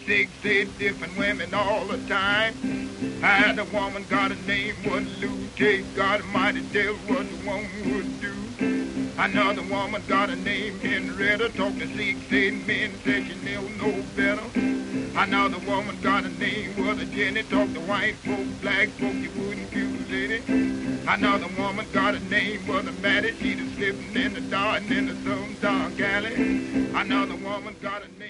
six, eight different women all the time. I had a woman got a name was Lou. Take God Almighty tell what the woman would do. Another woman got a name Henrietta. Talked to 6, 8 men, said she knew no better. Another woman got a name was a Jenny. Talked to white folk, black folk, you wouldn't accuse it. Another woman got a name was a Maddie. She was slipping in the dark and in the some dark alley. Another woman got a name.